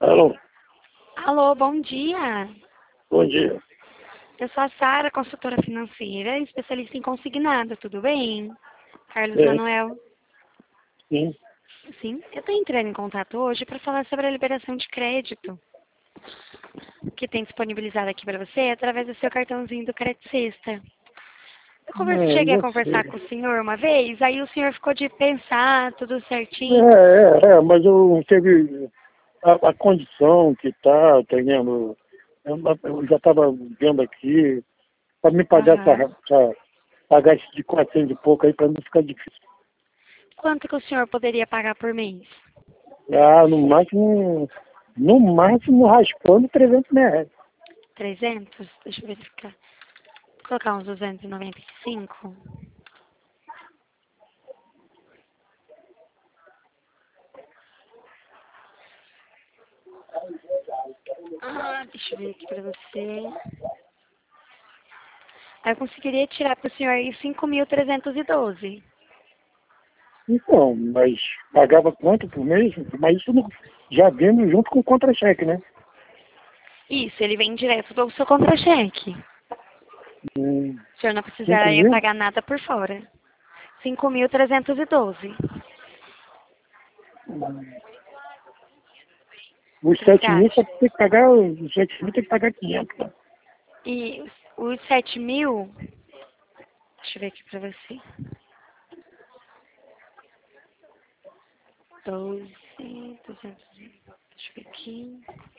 Alô, Alô, bom dia. bom dia. Eu sou a Sara, consultora financeira, especialista em consignado, tudo bem? Carlos É, Manuel. sim. Sim, eu estou entrando em contato hoje para falar sobre a liberação de crédito que tem disponibilizado aqui para você através do seu cartãozinho do Crédito Sexta. Cheguei a Eu sei. conversar com o senhor uma vez, aí o senhor ficou de pensar tudo certinho. Mas eu não teve a condição que tá, entendendo? Eu já estava vendo aqui, para me pagar Aham. pagar esse de 400 e pouco aí, para não ficar difícil. Quanto que o senhor poderia pagar por mês? No máximo raspando R$ 300. 300? Deixa eu verificar. Vou colocar uns 295. Deixa eu ver aqui pra você. Aí eu conseguiria tirar pro senhor aí 5.312. Então, mas pagava quanto por mês? Mas isso já vendo junto com o contra-cheque, né? Isso, ele vem direto do seu contra-cheque. Hum, O senhor não 5 precisaria mil? pagar nada por fora. 5.312. Os O que você 7 mil só acha? tem que pagar, os 7 mil tem que pagar 500, né? E os 7.000, deixa eu ver aqui pra você. 12, 200, deixa eu ver aqui.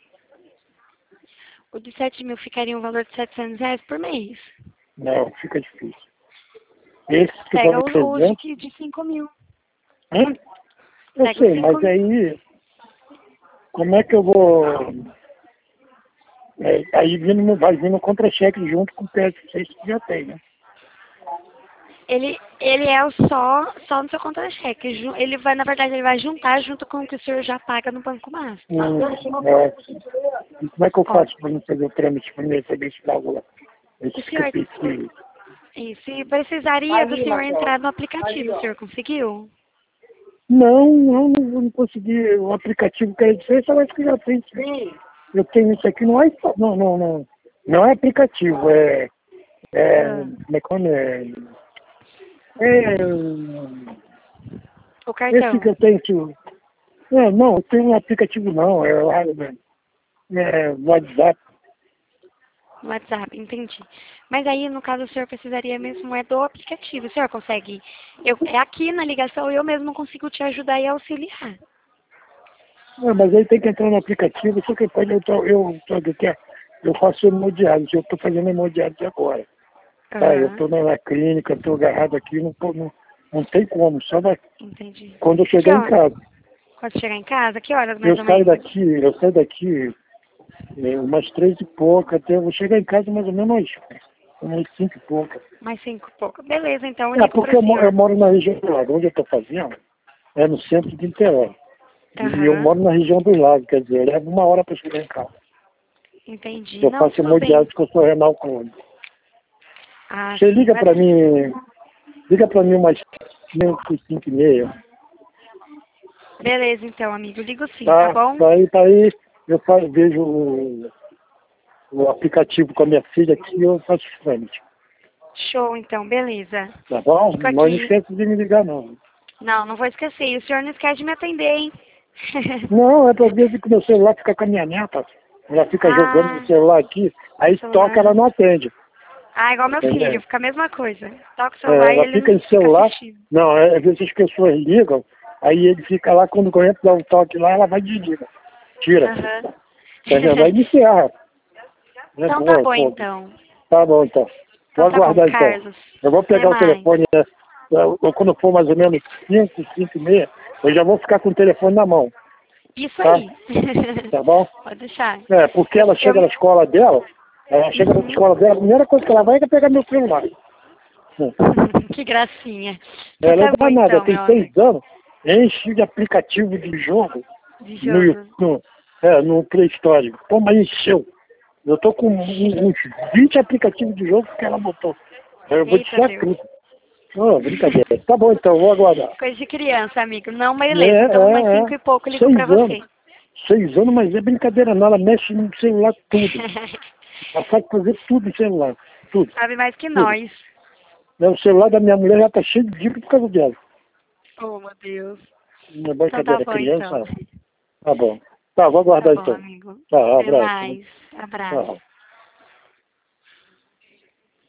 O de 7.000 ficaria um valor de R$ 700 por mês. Não, fica difícil. Esse que Pega valor os 300, de 5.000. hã? Eu Pega os sei, mas 5.000. aí, como é que eu vou... aí vai vindo contra-cheque junto com o PS6 que já tem, né? Ele é só no seu contra-cheque. Ele vai, na verdade, ele vai juntar junto com o que o senhor já paga no Banco Master. É. E como é que eu Ó, faço para não fazer o trâmite para me receber esse valor? o Esse que eu senhor, preciso. isso, e precisaria do senhor entrar no aplicativo. O senhor conseguiu? Não consegui. O aplicativo que eu disse, eu acho que já tem. Eu tenho isso aqui no iPhone. Não. Não é aplicativo, Ah, como é que é? É, o esse que cartão. eu tenho que. Não, eu tenho um aplicativo não, WhatsApp. WhatsApp, entendi. Mas aí, no caso, o senhor precisaria mesmo do aplicativo. O senhor consegue... aqui na ligação eu mesmo consigo te ajudar e auxiliar. Mas aí tem que entrar no aplicativo, só que pode, eu faço hemodiálise, eu estou fazendo hemodiálise agora. Tá, eu Aham, estou na clínica, estou agarrado aqui, não tem como, só entendi. quando eu Que chegar em horas? casa. Quando chegar em casa, que horas Eu mais ou saio menos? daqui umas 3 e pouca, até eu vou chegar em casa mais ou menos umas 5 e pouca. Mais 5 e pouco. Beleza, então eu ligo Porque para o eu senhor. moro na região do Lago, onde eu estou fazendo, é no centro de Niterói. E eu Aham, moro na região do Lago, quer dizer, leva 1 hora para chegar em casa. entendi. Eu Não, faço tudo bem. hemodiálise que eu sou renal crônico. Ah, Você sim, mas... liga para mim umas 5, 5 e meia, Beleza, então, amigo. Ligo sim, tá tá? bom? Daí eu vejo o aplicativo com a minha filha aqui, eu faço o trâmite. Show, então, beleza. Tá bom? Fico Mas não aqui. esquece de me ligar, não. Não, não vou esquecer. E o senhor não esquece de me atender, hein? Não, é para ver que meu celular fica com a minha neta. Ela fica jogando no Ah, celular aqui, aí no toca, ela celular. não atende. Ah, igual meu filho, Entendeu? fica a mesma coisa. Toca o celular e Ela ele fica não em fica celular. assistindo. Não, às vezes as pessoas ligam, aí ele fica lá, quando o corrente dá um toque lá, ela vai e desliga. Tira. Aham. Entendeu? Vai me ferrar. É Então tá boa, bom, pô. então. Tá bom, então. Vou Então tá bom, aguardar, então. Carlos. Eu vou Até pegar o mais. telefone, né? Quando for mais ou menos 5, 5 e meia, eu já vou ficar com o telefone na mão, Isso tá? aí. Tá bom? Pode deixar. Porque Eu, ela eu, chega na escola dela, uhum. a primeira coisa que ela vai é pegar meu celular. Hum. Que gracinha. Então Ela é tá bom, danada, então, tem meu 6 amigo. anos, enche de aplicativo de jogo De no, jogo. no Play Store. Pô, mas encheu. Eu tô com uns 20 aplicativos de jogo que ela botou. Eu vou Eita tirar Deus. tudo. Oh, brincadeira. Tá bom, então, vou aguardar. Coisa de criança, amigo. Não, beleza. Então, umas É. 5 e pouco eu ligo pra 6 anos. você. 6 anos, mas é brincadeira não, ela mexe no celular tudo. Ela sabe fazer tudo no celular, tudo. Sabe mais que tudo. nós. O celular da minha mulher já tá cheio de dica por causa dela. Oh, meu Deus. Não é Então tá brincadeira, bom, criança. então. Tá bom. Tá, vou Tá aguardar bom, então. amigo. Tá, Até abraço. mais. Abraço. Tchau.